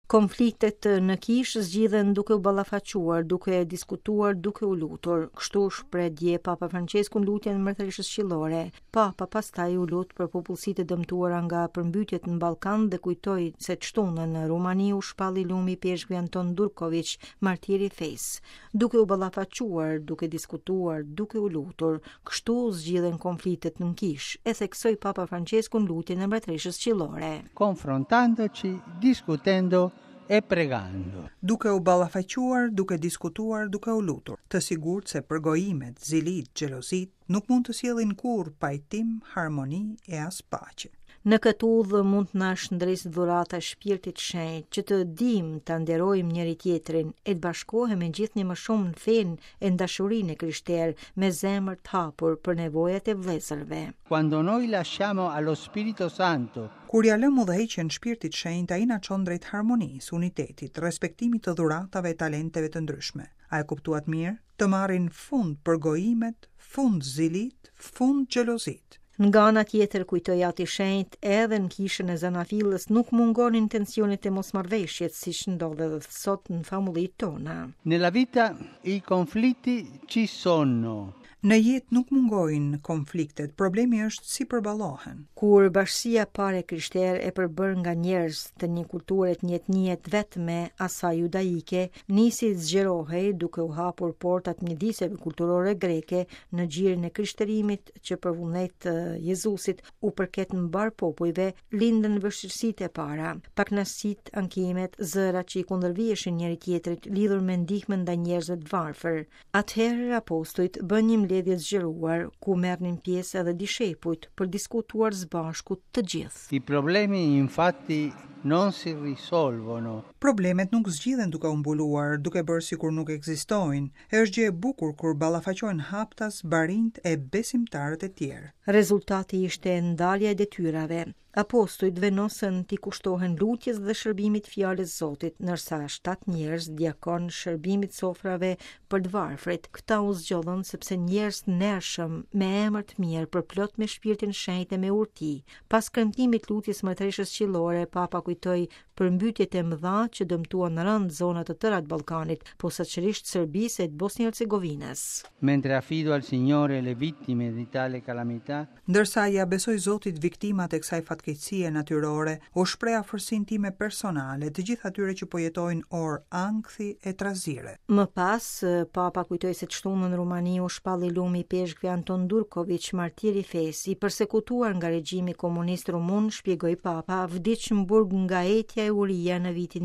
Konfliktet në kishë zgjidhen duke u ballafaquar, duke diskutuar, duke u lutur. Kështu shpreh dje Papa Francesku në lutjen e Mërthërishës Qiellore. Papa pastaj u lut për popullsitë e dëmtuara nga përmbytjet në Ballkan dhe kujtoi se çtunën në Rumani u shpalli lumi i peshkve Anton Durković, martiri i fesë. Duke u ballafaquar, duke diskutuar, duke u lutur, kështu zgjidhen konfliktet në kishë, e theksoi Papa Francesku në lutjen e Mërthërishës Qiellore. Confrontandoci, discutendo e pregando. Duke u ballafaquar, duke diskutuar, duke u lutur, të sigurt se përgojimet, zilit, xhelozit nuk mund të sjellin kurrë pajtim, harmoni e as paqe. Në këtë udhë mund të na shndrisë dhurata e Shpirtit Shenjtë, që të dimë ta nderojmë njëri tjetrin e të bashkohemi gjithnjë më shumë në fenë e dashurinë e krishterë me zemër të hapur për nevojat e vëllezërve. Quando noi lasciamo allo Spirito Santo, Kur ja lëmë udhëheqjen Shpirtit Shenjtë, ai na çon drejt harmonisë, unitetit, respektimit të dhuratave e talenteve të ndryshme. A e kuptuat mirë? Të marrin fund përgojimet, fund zilit, fund xhelozit. Nga ana tjetër, kujtoi Ati i Shenjtë, edhe në kishën e Zanafillës nuk mungon intencionet e mosmarrveshjes, siç ndodh edhe sot në famullitë tona. nella vita i conflitti ci sono. Në jetë nuk mungojnë konfliktet, problemi është si përballohen. Kur bashkësia pare krishterë e përbër nga njerëz të një kulture të njëjtë vetme asaj judaike, nisi të zgjerohej duke u hapur portat mjediseve kulturore greke në gjirin e krishterimit që për vullnet të Jezusit u përket mbar popujve, lindën vështirësitë e para, pakënaqësitë, ankimet, zërat që i kundërviheshin njëri tjetrit lidhur me ndihmën ndaj njerëzve të varfër. Atëherë apostujt bën një mbledhje zgjeruar ku merrnin pjesë edhe dishepujt për diskutuar së bashku të gjithë. I problemi infatti non si risolvono. Problemet nuk zgjidhen duke u mbuluar, duke bërë sikur nuk ekzistojnë. Është gjë e bukur kur ballafaqohen haptas, barinjt e besimtarët e tjerë. Rezultati ishte ndalja e detyrave. Apostujt venosën t'i kushtohen lutjes dhe shërbimit fjalës Zotit, ndërsa 7 njerëz diakon shërbimit sofrave për të varfrit. Këta u zgjodhën sepse njerëz të ndershëm, me emër të mirë, përplot me Shpirtin Shenjtë e me urti. Pas kremtimit lutjes Mërthërishës Qiellore, Papa kujtoi përmbytjet e mëdha që dëmtuan në rënd zonat të tëra të Ballkanit, posaçërisht Serbisë e Bosnjë-Hercegovinës. Mentre affido al Signore le vittime di tale calamità, Ndërsa ja besoj Zotit viktimat e kësaj fatkeqësie natyrore, u shpreh afërsinë time personale të gjithë atyre që po jetojnë orë ankthi e trazire. Më pas, Papa kujtoi se çtunën në Rumani u shpalli lumi i peshkve Anton Durković, martiri i fesë, i përsekutuar nga regjimi komunist rumun, shpjegoi Papa, vdiq në burg nga etja e Uria në vitin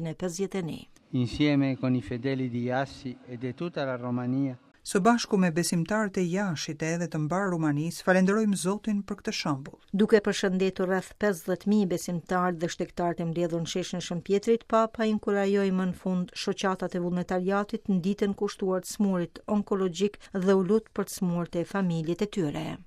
1951. insieme con i fedeli di Assi e di tutta la Romania, Së bashku me besimtarët e Jashit edhe të mbar Rumanisë, falenderojmë Zotin për këtë shembull. Duke përshëndetur rreth 50.000 besimtarë dhe shtektare të mbledhur në sheshin e Shëmpjetrit, Papa inkurajoi më në fund shoqatat e vullnetariatit në ditën kushtuar të smurit onkologjik dhe u lut për të smurët e familjet e tyre.